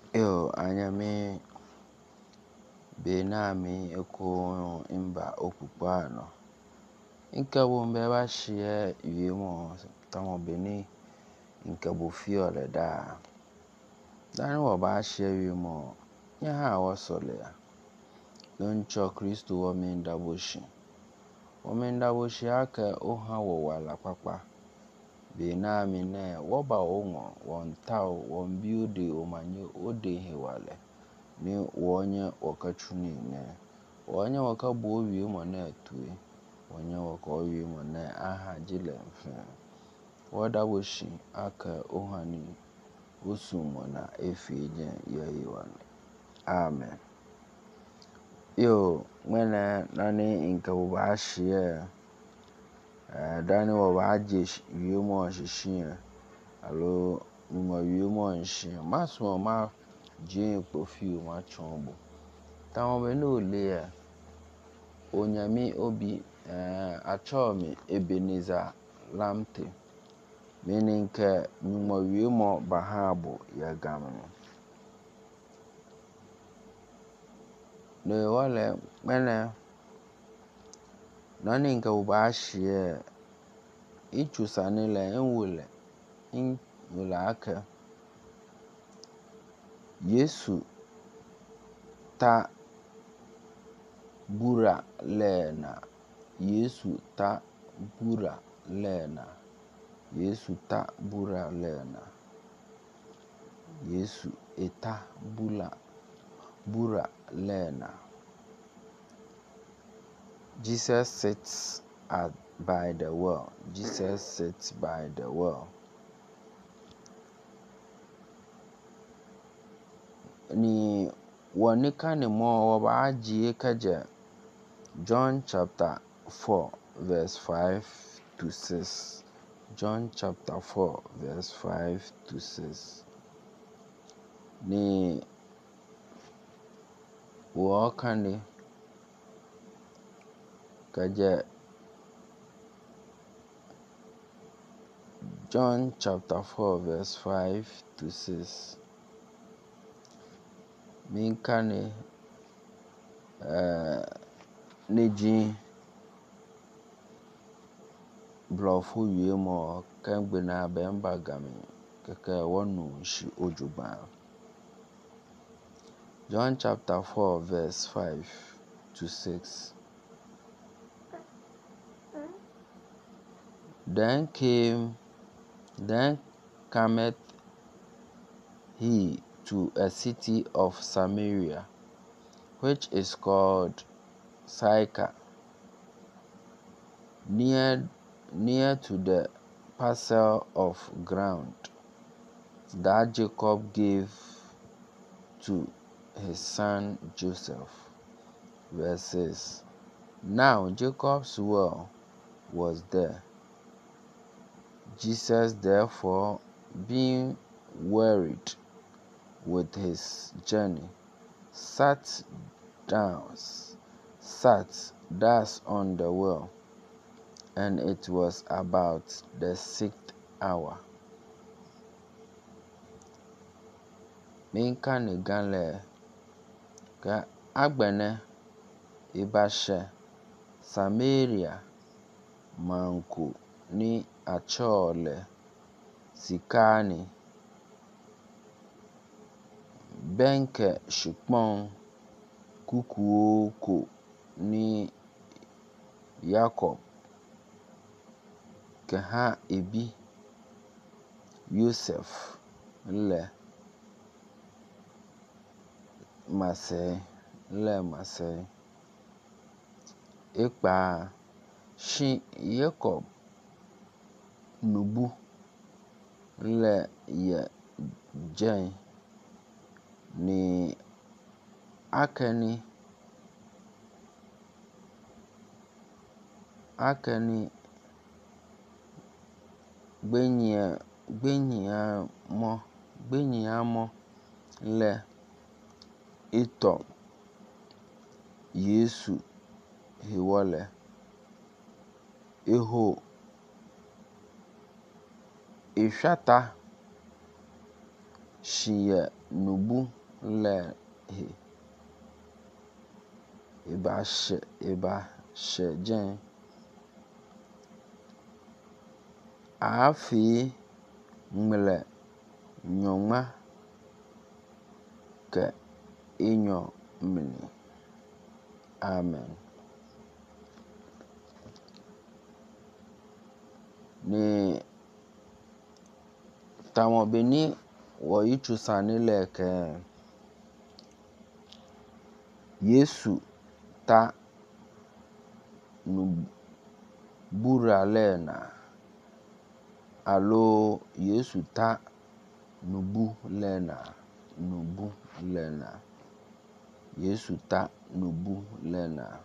Yo, anyame benami eko imba okupano. Inka wumbe ba shie yimo tamo beni inka bufio le da. Dani wo ba shie yimo nya ha wasole ya. Doncho Kristo wo minda boshi. Wo minda boshi ake oha wo wala papa. Benami ne woba ongo wontao wombiudi omanyi ode hewale. Ni wonye wakachuni ne wonye wakabu owie mo na tuwe wonye waka owie mo na aha jile mfe wada woshi aka ohani usumo na efije yeyiwane. Amen. Yo mwene nani inka wabashie dani wabaje wiemo shishie alo mwa wiemo nshie maso ma jin perfume ma chombo tamo be no le onyami obi achomi Ebenezer Lamte meaning ke mwa wiemo bahabo ya gamno no wale mene nani inka ubashie ichusanile enwule aka Yesu ta bura lena Yesu ta bura lena Yesu ta bura lena Yesu eta bura lena. Jesus sits by the well. Jesus sits by the well. Ni wanika ni mo wabaji kaje John chapter 4 verse 5 to 6. John chapter 4 verse 5 to 6. Ni wakani kaje John chapter 4 verse 5 to 6. Minkani neji blofo wiemo kangbe na bemba gami keke wonu shi ojuba. John chapter 4 verse 5 to 6. Then cometh he to a city of Samaria, which is called Sychar, near to the parcel of ground that Jacob gave to his son Joseph. Verse 6. Now Jacob's well was there. Jesus therefore, being wearied with his journey, sat thus on the well, and it was about the 6th hour. Minka ni ganle ka agbene ibashe Samaria manku ni achole sikani benke shipon kukuoko ni Jacob keha ebi Yosef le masai ekpa shi Jacob nubu le ye jen ni akeni gbenyamo le ito Yesu hiwole eho ishata shiye nubu le eba shejen afi mle nyoma ke inyo mini. Amen. Ni tamo beni wo yichu sani leke Yesu ta nubura lena alo Yesu ta nubu lena Yesu ta nubu lena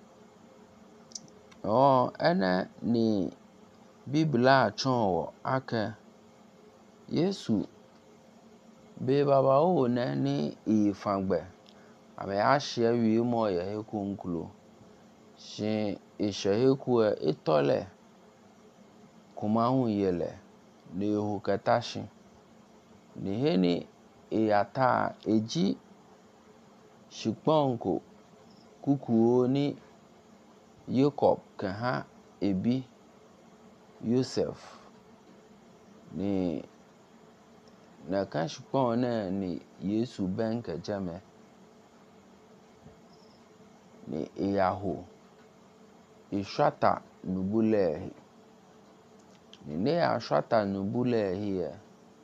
ene ni Biblia chonwo ake Yesu be baba o ne ni ifangbe ame ahye wi mo ye hekunklo shin ishe heku itole kuma hu yele ni hu ketashi ni heni iyata eji shikponko kukuo ni Jacob keha ebi Joseph ni na kan shikpon na ni Yesu benke jame ni iyahu ishwata nubule ni ne ashwata nubule hiye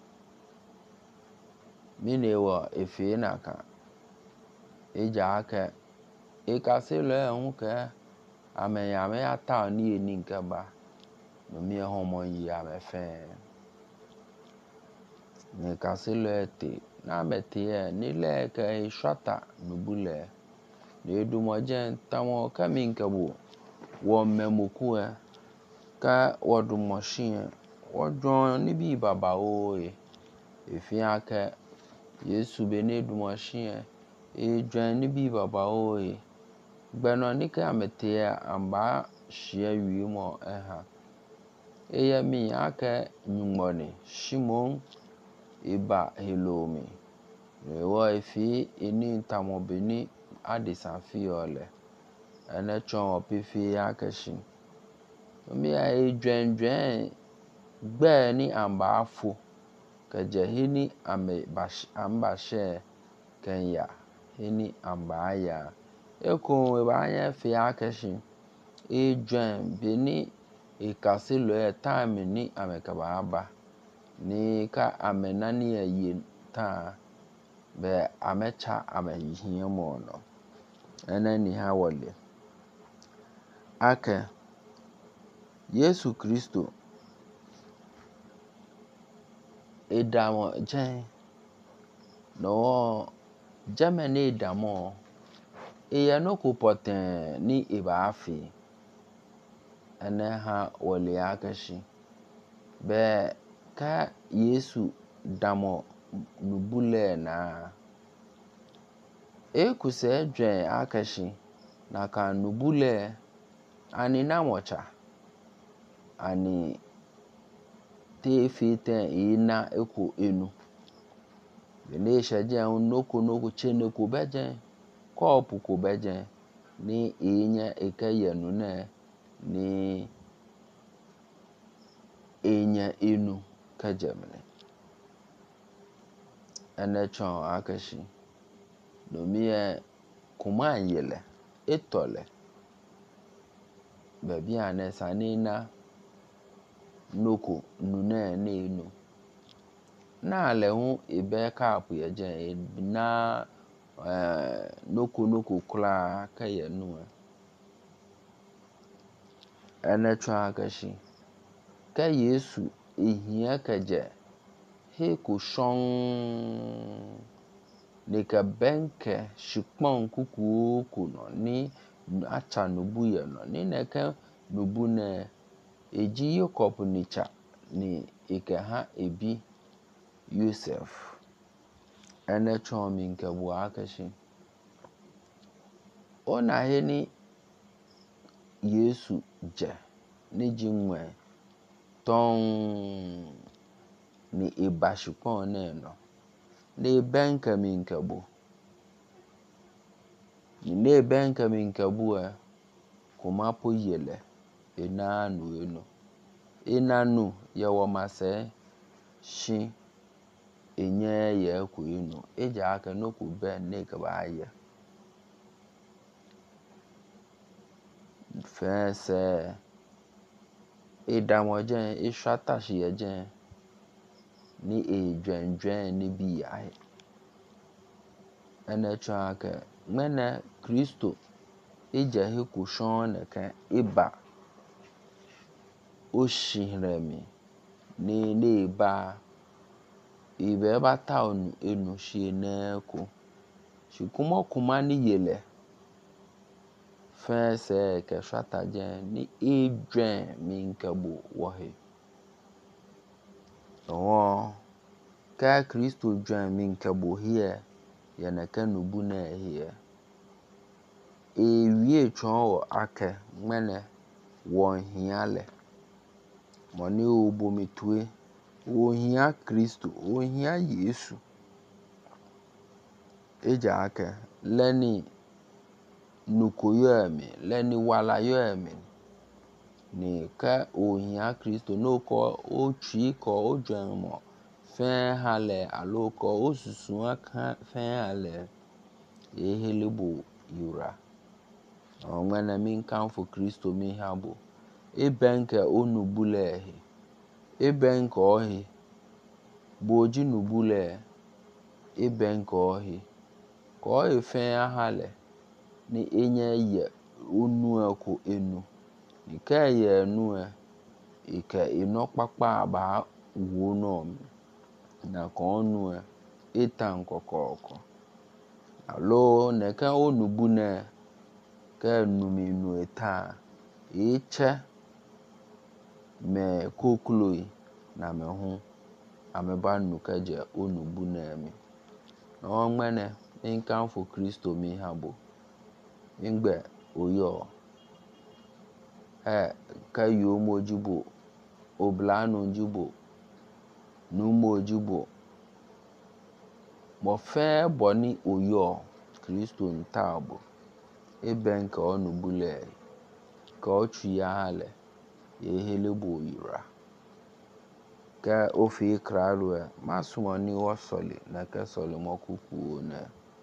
mine wo efe na kan eja ake ikasile hunke ame ata ni eni nke ba no mi homo yi amefe ni kasile te na mete ni le ke ishwata nubule ni edumoje tamo kami nke bo wo memoku ka wodumoshi wojon ni bi baba oye efi ake Yesu be ne edumoshi ejon ni bi baba oye gbeno ni ka amete amba shie wi mo eye mi ake nyumoni Shimon iba helomi wo efi eni tamo beni adisa fi ole ene chon opifi ake shi mi ejon gbe ni amba afu keje hini amba she kenya hini amba ya eko ba anya fi ake shi ejon beni ikasilo time ni amekaba aba ni ka amenani yin ta be amecha ameyihin mo no ene ni ha wole ake Yesu Kristo edamo jen no Germany edamo eye no ko poten ni iba afi ene ha wole ake shi be ka Yesu damo nubule na ekuse jen ake shi na ka nubule ani na mocha ani te fite ina eko enu bene sheje noko chene ko beje kopu ko beje ni enye ekeyenu ne ni enye enu kajemne ene chon akashi no mi kuma yele etole bebi ane sanina noko nune ne enu na le hu ibe kapu yeje na noko kula kayenu ene chon akashi ka Yesu ehia keje he ko shon ni ka benke shikpon kuku kuno ni acha nubu ye no ni neke nubu ne eji Jacob nicha ni ikeha ebi Joseph ene chon mi nke bu akashi ona heni Yesu je ni jinwe ton ni ibashipon ne no ne benka minkabu ne benka minkabu kuma po yele enanu yawo mase shi enye ye ku inu eja aka no ku ben ne ka ba ye fese edamojen ishata shi ejen ni edwendwen ni bi ai ene chaka mena Kristo eja he ku shon ne kan eba o shiremi ne ba ibe ba ta onu enu shi na ko shi kuma ni yele fese ke shata jen ni edwen minkabu wahe o ka Kristo dwen minkabu here yana kanubu na here ewie twon ake mene won hiale moni obomitue wo hia Kristo wo hia Yesu eja ake leni nukoyo emi leni wala yo emi ni ka o hia Kristo no ko o twi ko o dwen mo fe hale aloko o susu aka fe hale ehelebu yura o ngana min kan for Kristo mi habo ebenke onubule ebenke ohi boji nubule ebenke ohi ko efe hale ni enye ye onu ako enu ni ka ye enu ike inokpakpa ba wo no na ko nu etan kokoko alo ne ka onubu ne ka numinu eta eche me kokloi na me hu ameba nu ka je onubu na mi no mene nkan for Kristo mi habo ngbe oyo ka yo mojibo oblanu jibo numo jibo mo fe boni oyo Kristo ntabo ebenka onubule ka ochi ya hale ehelebu yura ka ofi kralwe masumoni wasoli na ka soli mokuku na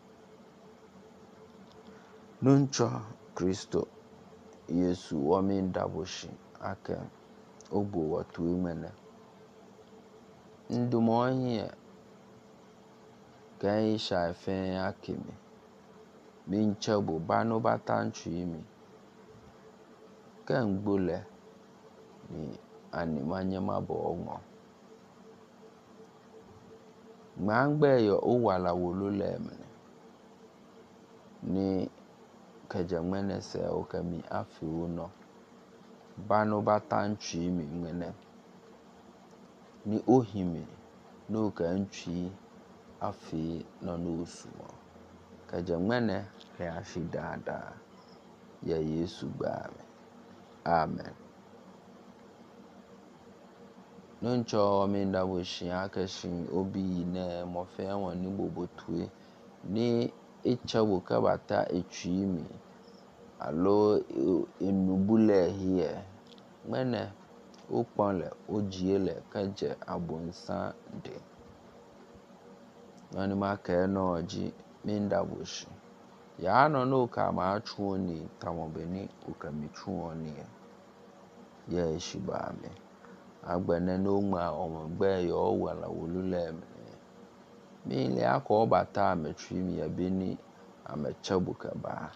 nuncho Kristo Yesu wamindaboshi ake ogbo watu imene ndumohie ka isha fe akimi minchebo bano batanchu imi ka ngbole ni animanye mabo ongo mangbe yo owala wolule mene ni kajamene se okami afi uno bano batanchu imi mene ni ohimi no kanchi afi no nusumo kajamene ya shidada ya Yesu bame amen nuncho minda boshi akashin obi ne mofe won ni bobotue ni echawo kabata echimi alo enubule hie mene oponle ojiele kaje abonsan de nani maka no oji minda boshi ya no ka ma chuoni tamobeni ukamichuoni ye shibame agbene no ma omogbe yo wala wolule mi le akọ bata ametri mi abeni amechabuka ba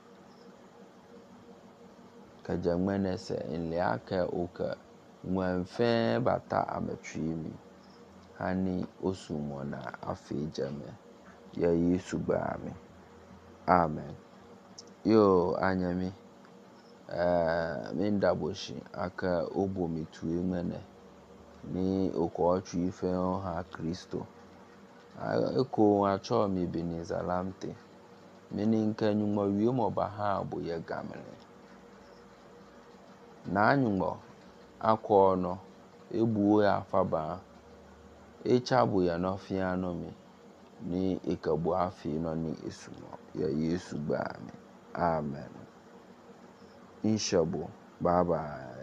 kajamene se nle aka oka nwanfe bata ametri mi hani osumo na afejame ya Yesu ba mi amen yo anyami mindaboshi aka obomitue mene ni okochu ife ha Kristo eko acho mi benizalamte mini nkanyumo wiemo baha bo ye gamene na anyumo akọ no ebuo ya faba echabu ya no fiano mi ni ikabu afi no ni esumo ya Yesu ba mi. Amen. Inshabo. Bye bye.